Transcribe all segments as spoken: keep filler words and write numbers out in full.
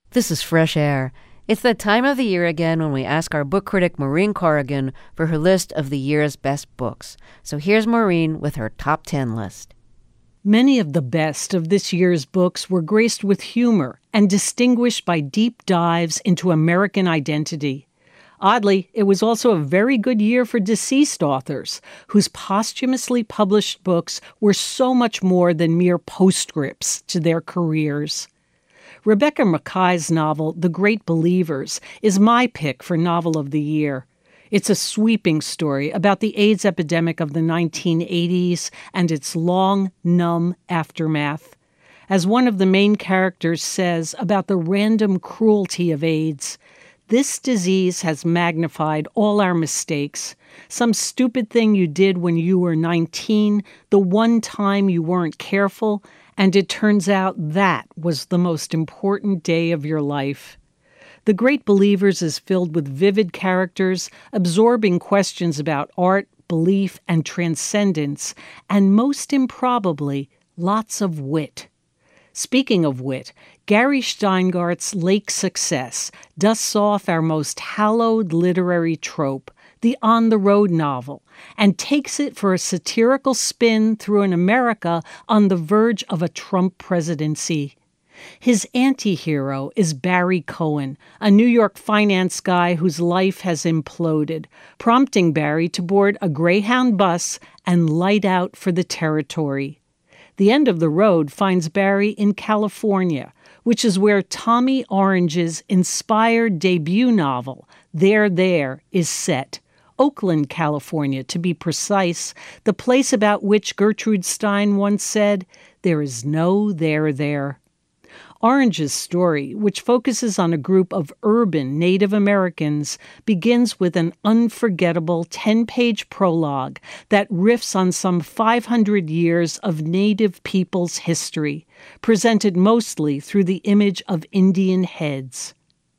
This is Fresh Air. It's that time of the year again when we ask our book critic Maureen Corrigan for her list of the year's best books. So here's Maureen with her top ten list. Many of the best of this year's books were graced with humor and distinguished by deep dives into American identity. Oddly, it was also a very good year for deceased authors, whose posthumously published books were so much more than mere postscripts to their careers. Rebecca Mackay's novel, The Great Believers, is my pick for Novel of the Year. It's a sweeping story about the AIDS epidemic of the nineteen eighties and its long, numb aftermath. As one of the main characters says about the random cruelty of AIDS, this disease has magnified all our mistakes. Some stupid thing you did when you were nineteen, the one time you weren't careful, and it turns out that was the most important day of your life. The Great Believers is filled with vivid characters, absorbing questions about art, belief, and transcendence, and most improbably, lots of wit. Speaking of wit, Gary Steingart's Lake Success dusts off our most hallowed literary trope, the on-the-road novel, and takes it for a satirical spin through an America on the verge of a Trump presidency. His anti-hero is Barry Cohen, a New York finance guy whose life has imploded, prompting Barry to board a Greyhound bus and light out for the territory. The end of the road finds Barry in California, which is where Tommy Orange's inspired debut novel, There, There, is set. Oakland, California, to be precise, the place about which Gertrude Stein once said, "There is no there there." Orange's story, which focuses on a group of urban Native Americans, begins with an unforgettable ten-page prologue that riffs on some five hundred years of Native people's history, presented mostly through the image of Indian heads.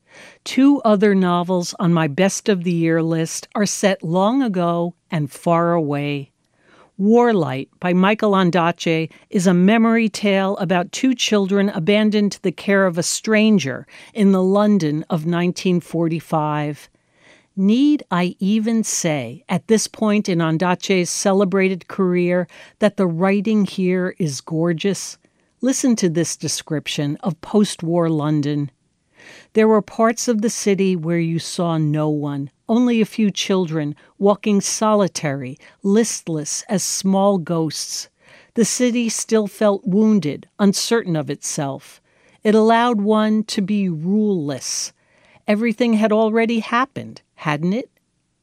Two other novels on my best of the year list are set long ago and far away. Warlight by Michael Ondaatje is a memory tale about two children abandoned to the care of a stranger in the London of nineteen forty-five. Need I even say, at this point in Ondaatje's celebrated career, that the writing here is gorgeous? Listen to this description of post-war London. There were parts of the city where you saw no one, only a few children walking solitary, listless as small ghosts. The city still felt wounded, uncertain of itself. It allowed one to be ruleless. Everything had already happened, hadn't it?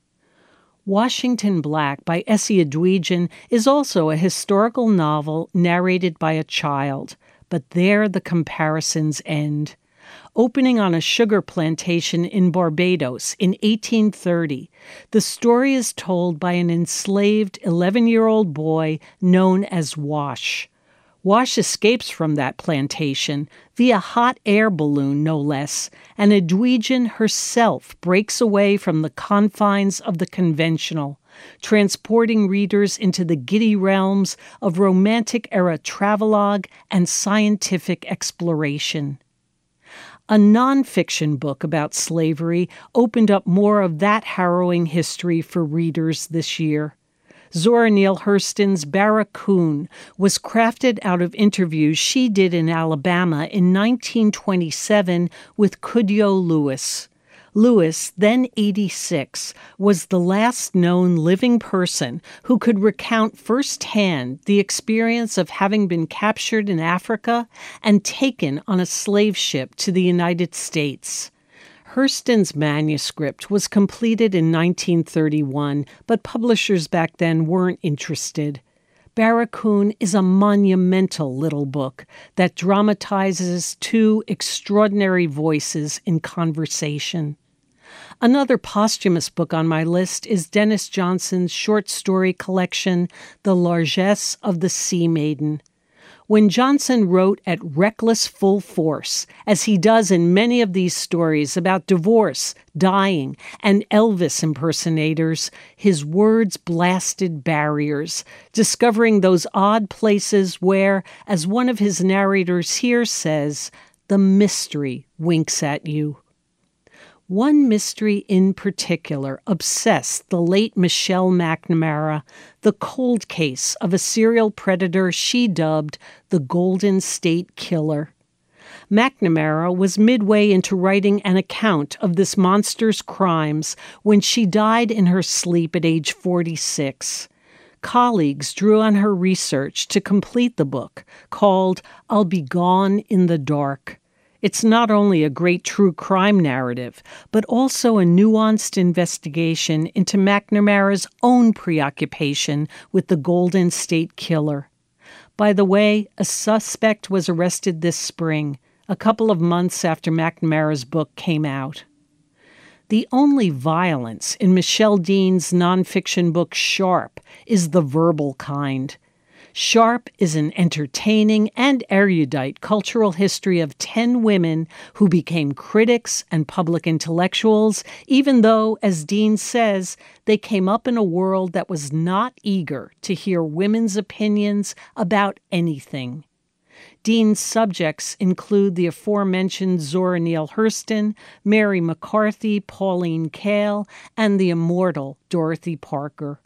Washington Black by Essie Adwejan is also a historical novel narrated by a child, but there the comparisons end. Opening on a sugar plantation in Barbados in eighteen thirty, the story is told by an enslaved eleven-year-old boy known as Wash. Wash escapes from that plantation via hot air balloon, no less, and Adwejan herself breaks away from the confines of the conventional, transporting readers into the giddy realms of Romantic-era travelogue and scientific exploration. A nonfiction book about slavery opened up more of that harrowing history for readers this year. Zora Neale Hurston's Barracoon was crafted out of interviews she did in Alabama in nineteen twenty-seven with Cudjo Lewis. Lewis, then eighty-six, was the last known living person who could recount firsthand the experience of having been captured in Africa and taken on a slave ship to the United States. Hurston's manuscript was completed in nineteen thirty-one, but publishers back then weren't interested. Barracoon is a monumental little book that dramatizes two extraordinary voices in conversation. Another posthumous book on my list is Dennis Johnson's short story collection, The Largesse of the Sea Maiden. When Johnson wrote at reckless full force, as he does in many of these stories about divorce, dying, and Elvis impersonators, his words blasted barriers, discovering those odd places where, as one of his narrators here says, the mystery winks at you. One mystery in particular obsessed the late Michelle McNamara, the cold case of a serial predator she dubbed the Golden State Killer. McNamara was midway into writing an account of this monster's crimes when she died in her sleep at age forty-six. Colleagues drew on her research to complete the book, called I'll Be Gone in the Dark. It's not only a great true crime narrative, but also a nuanced investigation into McNamara's own preoccupation with the Golden State Killer. By the way, a suspect was arrested this spring, a couple of months after McNamara's book came out. The only violence in Michelle Dean's nonfiction book Sharp is the verbal kind. Sharp is an entertaining and erudite cultural history of ten women who became critics and public intellectuals, even though, as Dean says, they came up in a world that was not eager to hear women's opinions about anything. Dean's subjects include the aforementioned Zora Neale Hurston, Mary McCarthy, Pauline Kael, and the immortal Dorothy Parker.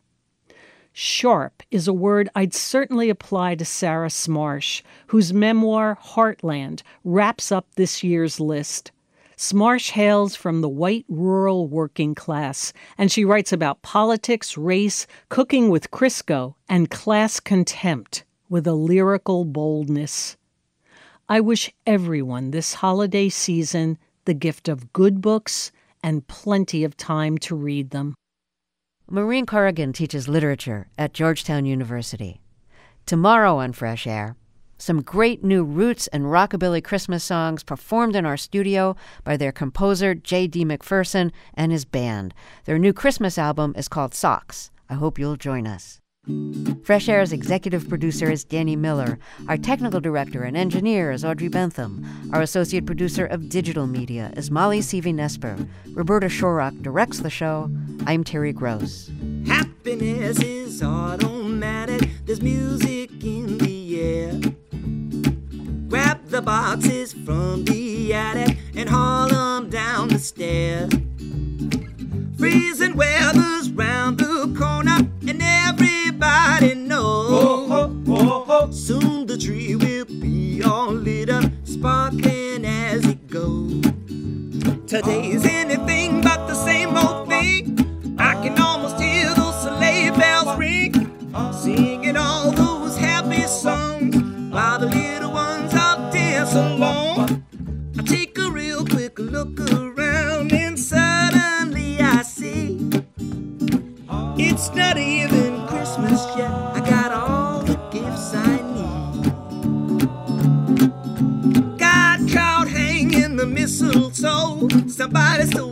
Sharp is a word I'd certainly apply to Sarah Smarsh, whose memoir, Heartland, wraps up this year's list. Smarsh hails from the white rural working class, and she writes about politics, race, cooking with Crisco, and class contempt with a lyrical boldness. I wish everyone this holiday season the gift of good books and plenty of time to read them. Maureen Corrigan teaches literature at Georgetown University. Tomorrow on Fresh Air, some great new roots and rockabilly Christmas songs performed in our studio by their composer J D McPherson and his band. Their new Christmas album is called Socks. I hope you'll join us. Fresh Air's executive producer is Danny Miller. Our technical director and engineer is Audrey Bentham. Our associate producer of digital media is Molly Seavy-Nesper. Roberta Shorrock directs the show. I'm Terry Gross. Happiness is automatic. There's music in the air. Grab the boxes from the attic and haul them down the stairs. Freezing weather's round the corner and everybody knows. Oh, oh, oh, oh. Soon the tree will be all lit up, sparkling as it goes. Today's anything but the same old thing. I can almost hear those sleigh bells ring, singing all those happy songs while the little ones all dance along. I take a real quick look around and suddenly I see it's not even Christmas yet. I got all the gifts I need. Got caught hanging the mistletoe. Somebody stole